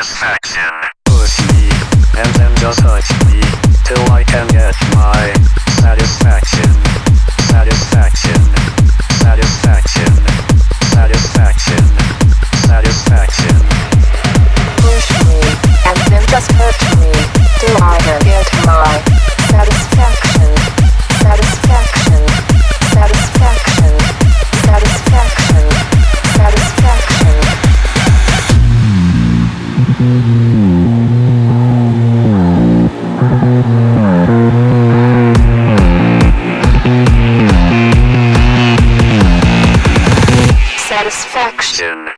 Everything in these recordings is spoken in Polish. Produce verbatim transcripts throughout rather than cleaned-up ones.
satisfaction. Push me, and then just touch me, till I can get my satisfaction. Satisfaction. Satisfaction. Satisfaction. Satisfaction. Push me, and then just hurt me, till I can get my satisfaction. Satisfaction. Satisfaction. Satisfaction. Satisfaction. Satisfaction.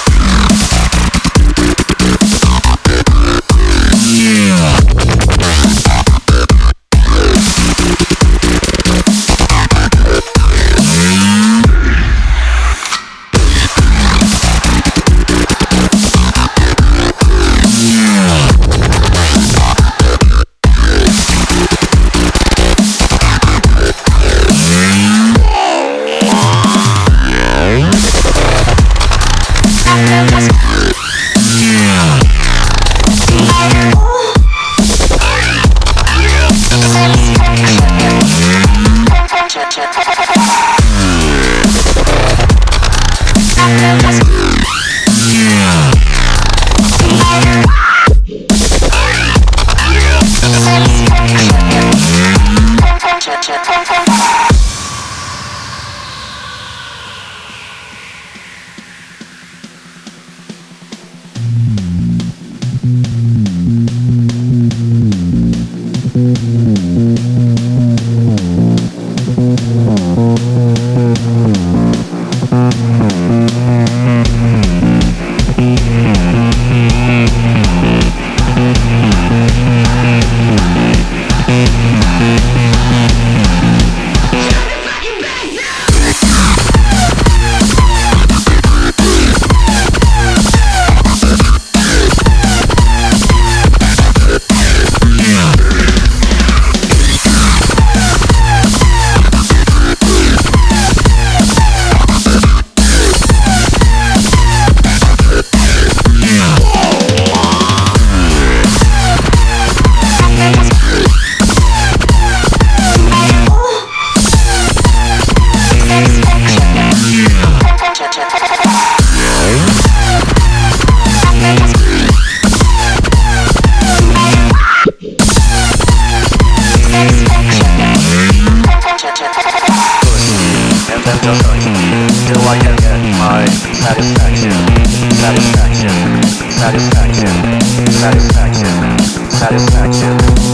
Satisfaction, satisfaction, satisfaction, satisfaction, satisfaction.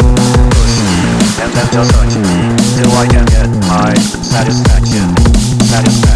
Push me, and then just touch me, till I can get my satisfaction, satisfaction.